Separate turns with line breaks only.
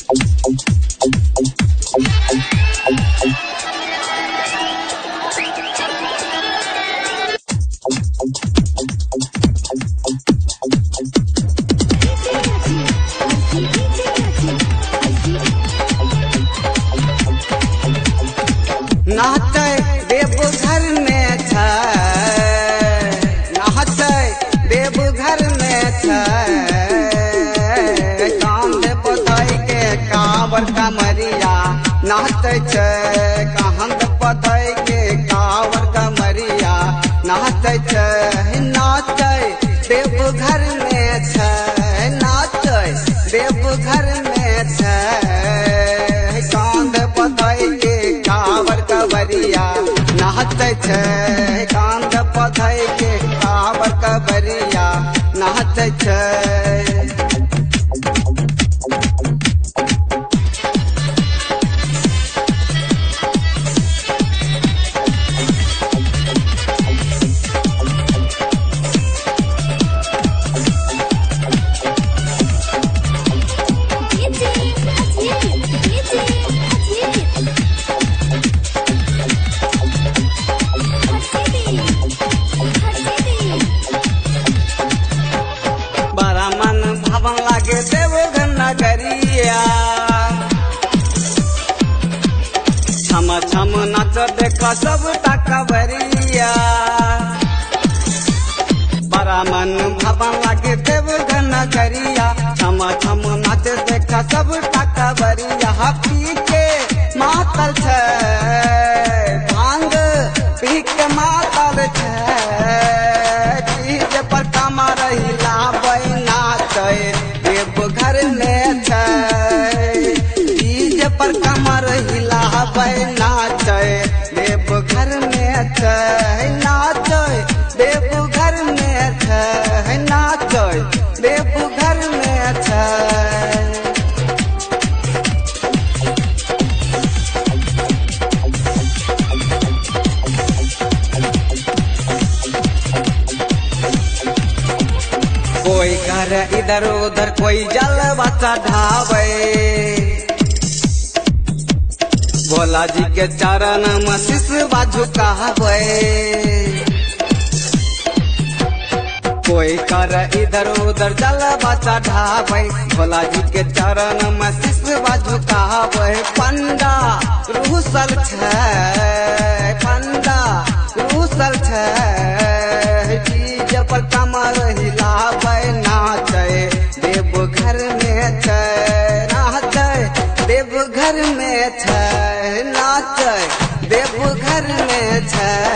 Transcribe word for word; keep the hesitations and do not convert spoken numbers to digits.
नाचे देवघर में छै, नाचे देवघर में छै, कांध पधई के कांवर कमरिया नाचे छै, कांध पधई के कांवर कमरिया नाचे छै, नाचे देवघर में छै, नाचे देवघर में छै, कांध पधई के कांवर कमरिया नाचे छै, कांध पधई के कांवर कमरिया नाचे छै। बड़ा मन भवन लागे देवघर नगरिया, छम छम नाच देखा सब टकबरिया, बड़ा मन भवन लागे देवघर नगरिया, छम छम नाच देखा सब टकबरिया, पी के मातल छै, भांग पी के मातल छै, डीज पर कमर हिलाबै नाचे देवघर में छै, डीज पर कमर हिलाबै नाचे देवघर में छै, नाचे देवघर में छै, नाचे देवघर में छै। कोई घर इधर उधर कोई जलवा चढ़ावे, भोला जी के चरण में सिसवा झुकावे, कोई कर इधर उधर जलवा चढ़ावे, भोला जी के चरण में सिसवा झुकावे, पंडा रूसल छै, पंडा रूसल छै, डीज पर कमर हिलाबै नाचे देवघर में छै, नाचे देवघर में छै, नाचे देवघर में छै।